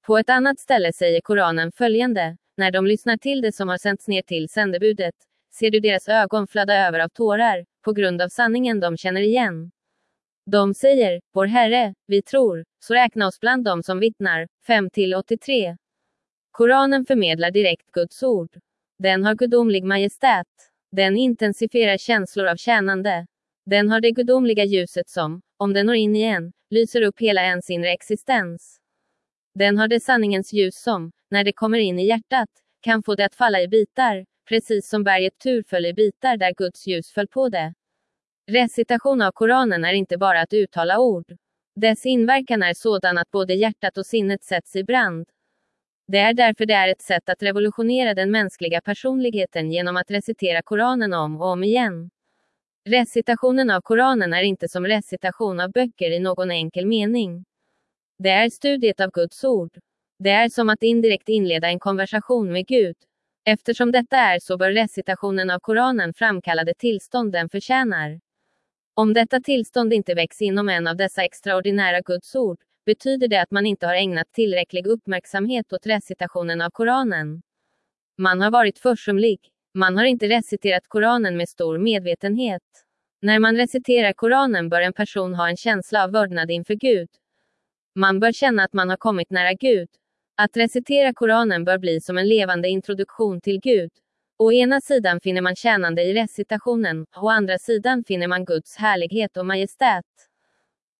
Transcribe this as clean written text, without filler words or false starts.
På ett annat ställe säger Koranen följande: när de lyssnar till det som har sänts ner till sändebudet, ser du deras ögon flöda över av tårar, på grund av sanningen de känner igen. De säger, vår Herre, vi tror, så räkna oss bland dem som vittnar. 5-83. Koranen förmedlar direkt Guds ord. Den har gudomlig majestät. Den intensifierar känslor av tjänande. Den har det gudomliga ljuset som, om den når in i en, lyser upp hela ens inre existens. Den har det sanningens ljus som, när det kommer in i hjärtat, kan få det att falla i bitar, precis som berget Tur föll i bitar där Guds ljus föll på det. Recitation av Koranen är inte bara att uttala ord. Dess inverkan är sådan att både hjärtat och sinnet sätts i brand. Det är därför det är ett sätt att revolutionera den mänskliga personligheten genom att recitera Koranen om och om igen. Recitationen av Koranen är inte som recitation av böcker i någon enkel mening. Det är studiet av Guds ord. Det är som att indirekt inleda en konversation med Gud. Eftersom detta är så bör recitationen av Koranen framkalla det tillstånd den förtjänar. Om detta tillstånd inte väcks inom en av dessa extraordinära Guds ord, betyder det att man inte har ägnat tillräcklig uppmärksamhet åt recitationen av Koranen. Man har varit försumlig. Man har inte reciterat Koranen med stor medvetenhet. När man reciterar Koranen bör en person ha en känsla av vördnad inför Gud. Man bör känna att man har kommit nära Gud. Att recitera Koranen bör bli som en levande introduktion till Gud. Å ena sidan finner man tjänande i recitationen, å andra sidan finner man Guds härlighet och majestät.